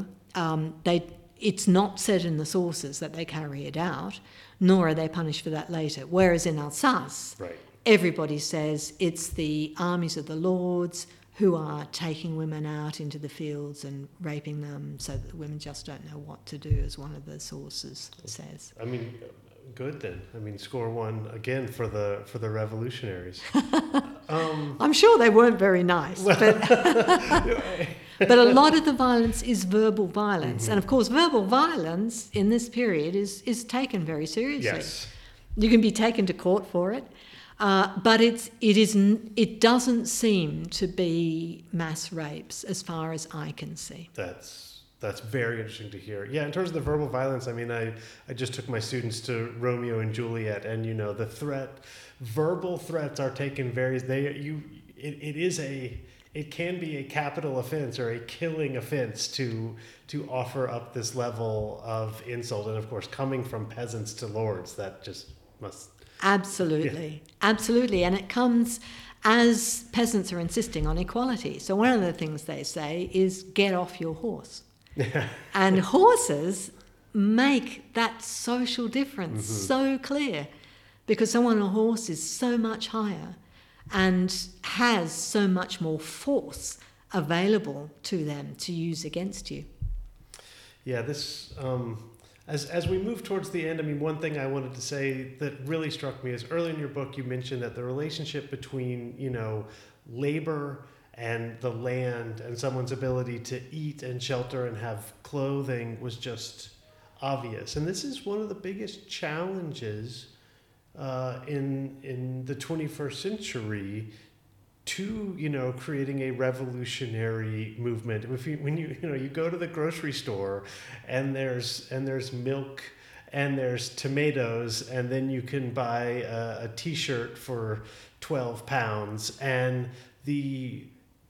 it's not said in the sources that they carry it out, nor are they punished for that later. Whereas in Alsace, right, everybody says it's the armies of the lords who are taking women out into the fields and raping them, so that the women just don't know what to do, as one of the sources says. I mean, good then. I mean, score one again for the revolutionaries. I'm sure they weren't very nice, but a lot of the violence is verbal violence. Mm-hmm. And of course, verbal violence in this period is taken very seriously. Yes. You can be taken to court for it. But it doesn't seem to be mass rapes as far as I can see. That's very interesting to hear. Yeah, in terms of the verbal violence, I mean, I just took my students to Romeo and Juliet, and verbal threats are taken it can be a capital offense or a killing offense to offer up this level of insult, and of course, coming from peasants to lords, that just must. Absolutely, absolutely. And it comes as peasants are insisting on equality. So one of the things they say is, get off your horse. And horses make that social difference so clear, because someone on a horse is so much higher and has so much more force available to them to use against you. Yeah, this... As we move towards the end, I mean, one thing I wanted to say that really struck me is early in your book you mentioned that the relationship between, labor and the land and someone's ability to eat and shelter and have clothing was just obvious. And this is one of the biggest challenges in the 21st century to creating a revolutionary movement. When you go to the grocery store and there's milk and there's tomatoes, and then you can buy a T-shirt for 12 pounds, and the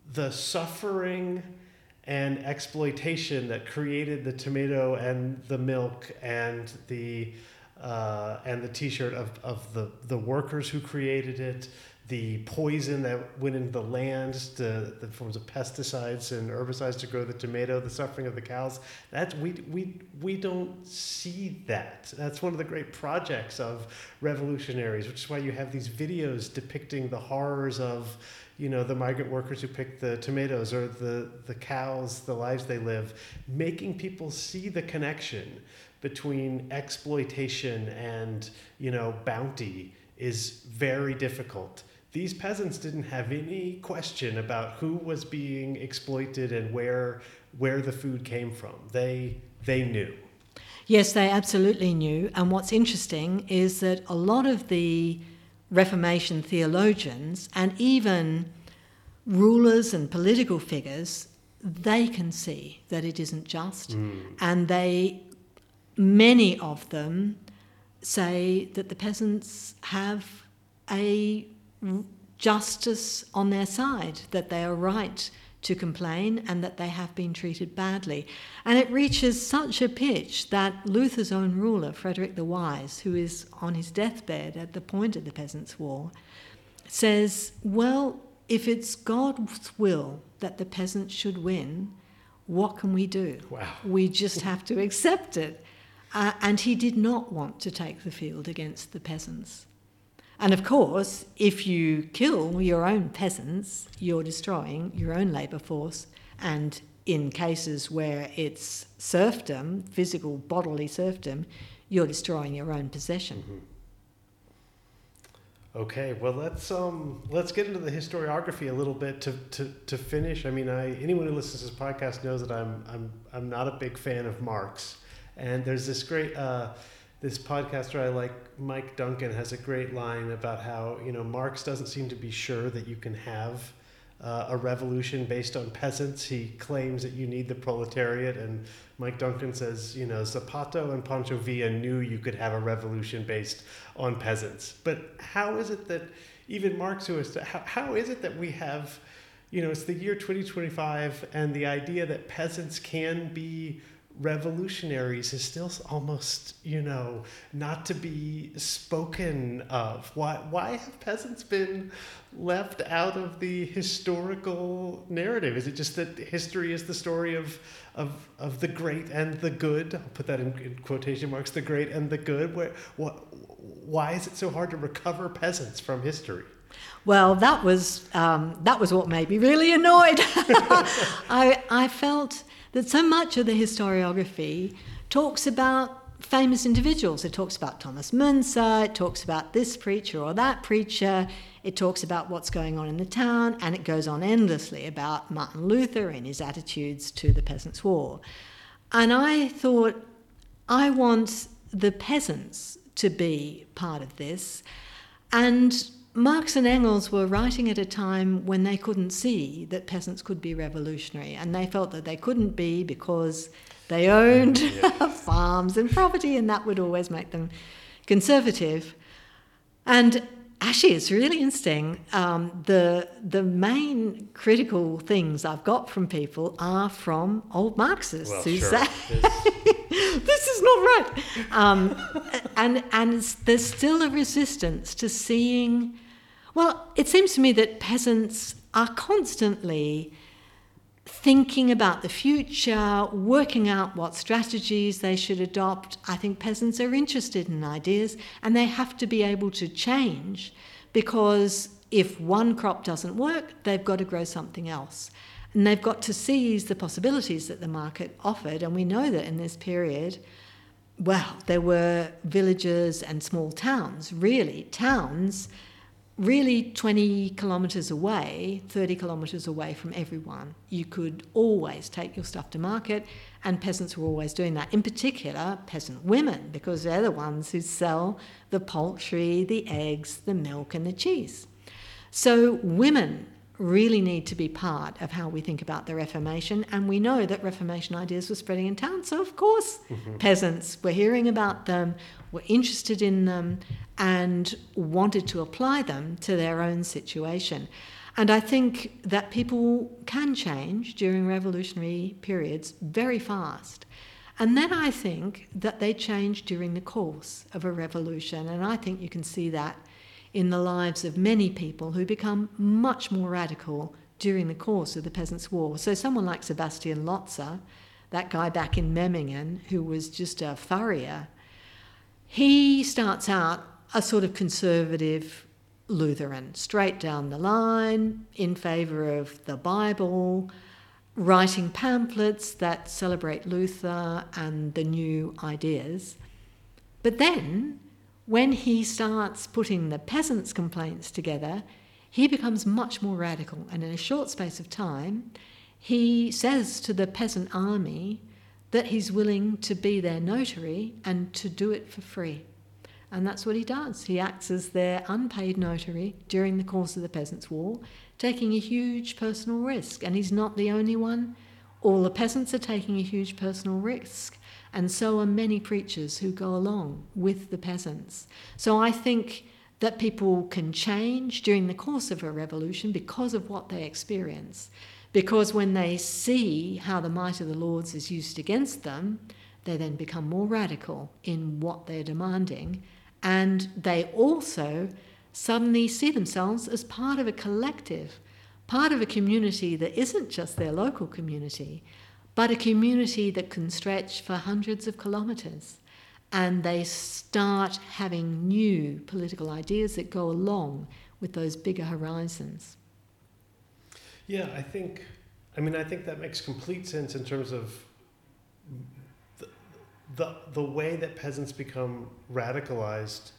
the suffering and exploitation that created the tomato and the milk and the T-shirt of the workers who created it, the poison that went into the land, the forms of pesticides and herbicides to grow the tomato, the suffering of the cows. That we don't see that. That's one of the great projects of revolutionaries, which is why you have these videos depicting the horrors of, the migrant workers who pick the tomatoes, or the cows, the lives they live, making people see the connection between exploitation and, bounty is very difficult. These peasants didn't have any question about who was being exploited and where the food came from. They knew. Yes, they absolutely knew. And what's interesting is that a lot of the Reformation theologians and even rulers and political figures, they can see that it isn't just. And many of them say that the peasants have a justice on their side, that they are right to complain and that they have been treated badly. And it reaches such a pitch that Luther's own ruler, Frederick the Wise, who is on his deathbed at the point of the Peasants' War, says, well, if it's God's will that the peasants should win, what can we do? Wow. We just have to accept it. And he did not want to take the field against the peasants. And of course, if you kill your own peasants, you're destroying your own labour force. And in cases where it's serfdom, physical bodily serfdom, you're destroying your own possession. Mm-hmm. Okay, well let's get into the historiography a little bit to finish. I mean, anyone who listens to this podcast knows that I'm not a big fan of Marx, and there's this great this podcaster I like, Mike Duncan, has a great line about how Marx doesn't seem to be sure that you can have a revolution based on peasants. He claims that you need the proletariat, and Mike Duncan says, Zapato and Pancho Villa knew you could have a revolution based on peasants. But how is it that even Marx, how is it that we have, it's the year 2025, and the idea that peasants can be revolutionaries is still almost, not to be spoken of? Why have peasants been left out of the historical narrative? Is it just that history is the story of the great and the good? I'll put that in quotation marks, the great and the good. Why is it so hard to recover peasants from history? Well, that was what made me really annoyed. I felt that so much of the historiography talks about famous individuals. It talks about Thomas Müntzer, it talks about this preacher or that preacher, it talks about what's going on in the town, and it goes on endlessly about Martin Luther and his attitudes to the Peasants' War. And I thought, I want the peasants to be part of this. And Marx and Engels were writing at a time when they couldn't see that peasants could be revolutionary, and they felt that they couldn't be because they owned farms and property, and that would always make them conservative. And actually, it's really interesting. The main critical things I've got from people are from old Marxists who say this is not right. And there's still a resistance to seeing. Well, it seems to me that peasants are constantly thinking about the future, working out what strategies they should adopt. I think peasants are interested in ideas, and they have to be able to change, because if one crop doesn't work, they've got to grow something else. And they've got to seize the possibilities that the market offered. And we know that in this period, well, there were villages and small towns, really 20 kilometres away, 30 kilometres away from everyone. You could always take your stuff to market, and peasants were always doing that. In particular, peasant women, because they're the ones who sell the poultry, the eggs, the milk and the cheese. So women really need to be part of how we think about the Reformation, and we know that Reformation ideas were spreading in town, so of course peasants were hearing about them, were interested in them, and wanted to apply them to their own situation. And I think that people can change during revolutionary periods very fast. And then I think that they change during the course of a revolution. And I think you can see that in the lives of many people who become much more radical during the course of the Peasants' War. So someone like Sebastian Lotzer, that guy back in Memmingen who was just a furrier, he starts out a sort of conservative Lutheran, straight down the line, in favour of the Bible, writing pamphlets that celebrate Luther and the new ideas. But then, when he starts putting the peasants' complaints together, he becomes much more radical. And in a short space of time, he says to the peasant army that he's willing to be their notary and to do it for free. And that's what he does. He acts as their unpaid notary during the course of the Peasants' War, taking a huge personal risk. And he's not the only one. All the peasants are taking a huge personal risk. And so are many preachers who go along with the peasants. So I think that people can change during the course of a revolution because of what they experience. Because when they see how the might of the lords is used against them, they then become more radical in what they're demanding. And they also suddenly see themselves as part of a collective, part of a community that isn't just their local community, but a community that can stretch for hundreds of kilometres. And they start having new political ideas that go along with those bigger horizons. Yeah, I think that makes complete sense in terms of the way that peasants become radicalized.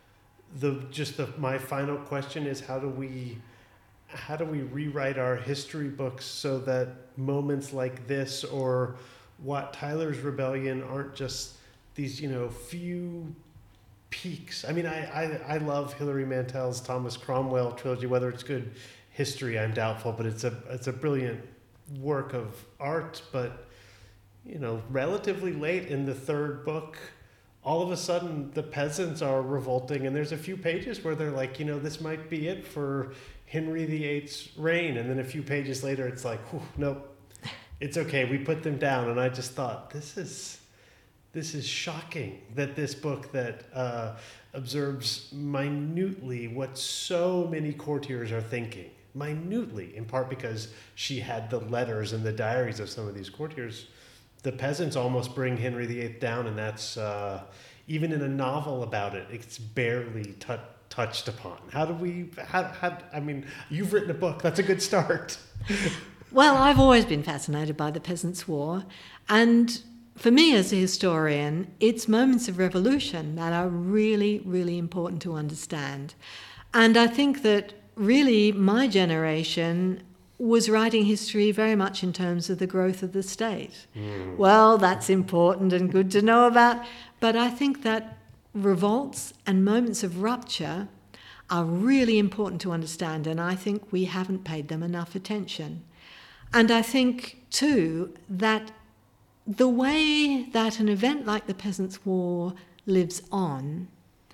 My final question is, how do we rewrite our history books so that moments like this or Wat Tyler's rebellion aren't just these, few peaks? I mean, I love Hilary Mantel's Thomas Cromwell trilogy. Whether it's good history, I'm doubtful, but it's a brilliant work of art. But relatively late in the third book, all of a sudden the peasants are revolting, and there's a few pages where they're like, this might be it for Henry VIII's reign, and then a few pages later it's like, nope, it's okay, we put them down. And I just thought, this is shocking that this book that observes minutely what so many courtiers are thinking, minutely, in part because she had the letters and the diaries of some of these courtiers. The peasants almost bring Henry VIII down, and that's, even in a novel about it, it's barely touched upon. You've written a book, that's a good start. Well, I've always been fascinated by the Peasants' War, and for me as a historian, it's moments of revolution that are really, really important to understand. And I think that really my generation was writing history very much in terms of the growth of the state. Well, that's important and good to know about, but I think that revolts and moments of rupture are really important to understand, and I think we haven't paid them enough attention. And I think, too, that the way that an event like the Peasants' War lives on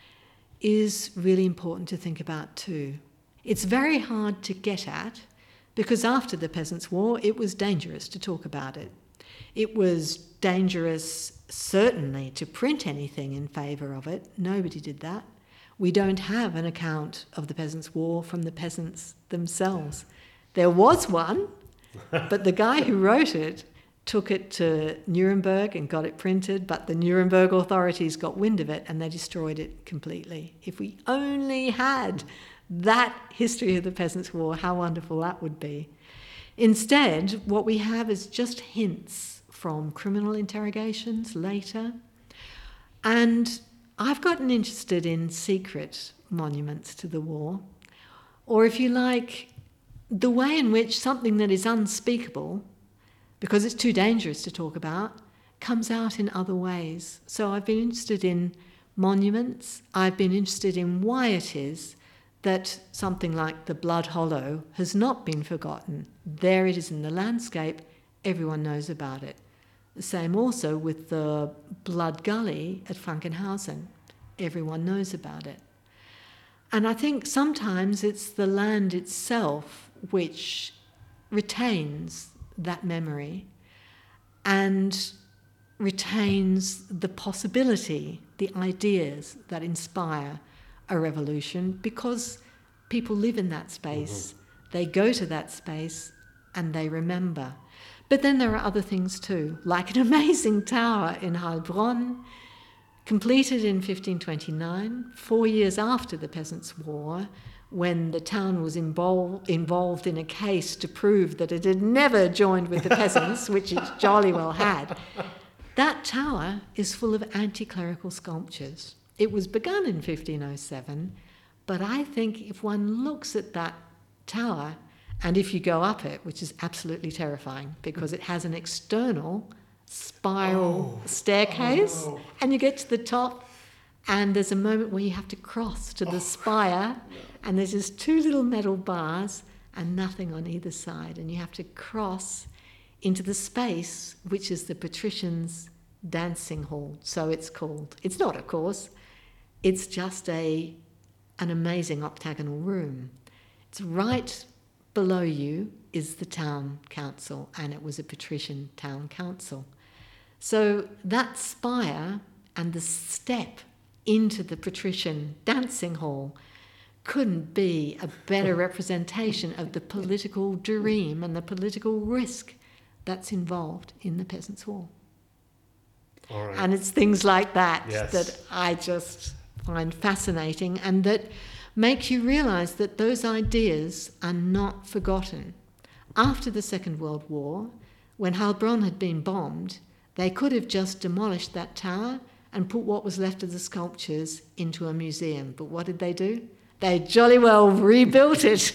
is really important to think about, too. It's very hard to get at, because after the Peasants' War, it was dangerous to talk about it. It was dangerous, certainly, to print anything in favour of it. Nobody did that. We don't have an account of the Peasants' War from the peasants themselves. There was one, but the guy who wrote it took it to Nuremberg and got it printed, but the Nuremberg authorities got wind of it and they destroyed it completely. If we only had that history of the Peasants' War, how wonderful that would be. Instead, what we have is just hints from criminal interrogations later. And I've gotten interested in secret monuments to the war, or if you like, the way in which something that is unspeakable, because it's too dangerous to talk about, comes out in other ways. So I've been interested in monuments. I've been interested in why it is that something like the Blood Hollow has not been forgotten. There it is in the landscape, everyone knows about it. The same also with the Blood Gully at Frankenhausen, everyone knows about it. And I think sometimes it's the land itself which retains that memory and retains the possibility, the ideas that inspire a revolution, because people live in that space, they go to that space and they remember. But then there are other things too, like an amazing tower in Heilbronn, completed in 1529, 4 years after the Peasants' War, when the town was involved in a case to prove that it had never joined with the peasants, which it jolly well had. That tower is full of anti-clerical sculptures. It was begun in 1507, but I think if one looks at that tower, and if you go up it, which is absolutely terrifying because it has an external spiral staircase, and you get to the top, and there's a moment where you have to cross to the spire, and there's just two little metal bars and nothing on either side, and you have to cross into the space which is the patricians' dancing hall, so it's called. It's not, of course. It's just an amazing octagonal room. It's right below you is the town council, and it was a patrician town council. So that spire and the step into the patrician dancing hall couldn't be a better representation of the political dream and the political risk that's involved in the Peasants' War. All right. And it's things like that Yes. that I just find fascinating, and that make you realise that those ideas are not forgotten. After the Second World War, when Heilbronn had been bombed, they could have just demolished that tower and put what was left of the sculptures into a museum. But what did they do? They jolly well rebuilt it.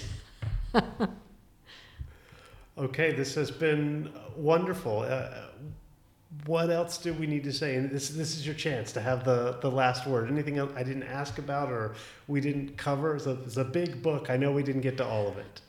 Okay, this has been wonderful. What else do we need to say? And this is your chance to have the last word. Anything else I didn't ask about or we didn't cover? It's a big book. I know we didn't get to all of it.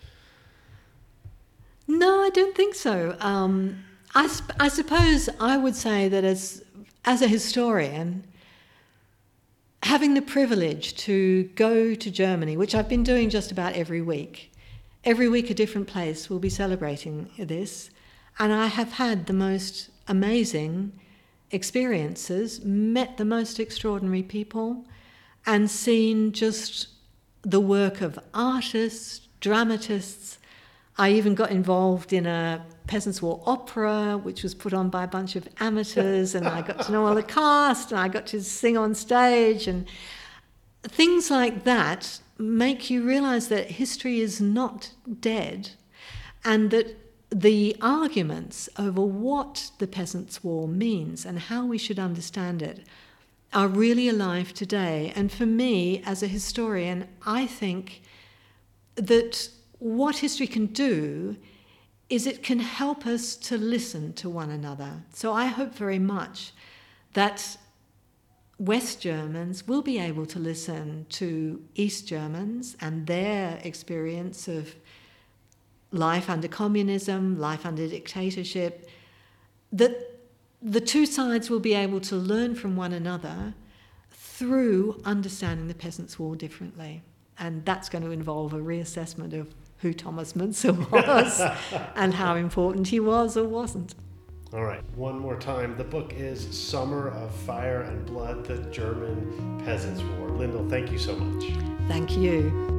No, I don't think so. I suppose I would say that as a historian, having the privilege to go to Germany, which I've been doing just about every week a different place will be celebrating this, and I have had the most amazing experiences, met the most extraordinary people, and seen just the work of artists, dramatists. I even got involved in a Peasants' War opera, which was put on by a bunch of amateurs, and I got to know all the cast, and I got to sing on stage, and things like that make you realise that history is not dead, and that the arguments over what the Peasants' War means and how we should understand it are really alive today. And for me, as a historian, I think that what history can do is it can help us to listen to one another. So I hope very much that West Germans will be able to listen to East Germans and their experience of life under communism, life under dictatorship, that the two sides will be able to learn from one another through understanding the Peasants' War differently. And that's going to involve a reassessment of who Thomas Müntzer was and how important he was or wasn't. All right, one more time. The book is Summer of Fire and Blood, The German Peasants' War. Lyndall, thank you so much. Thank you.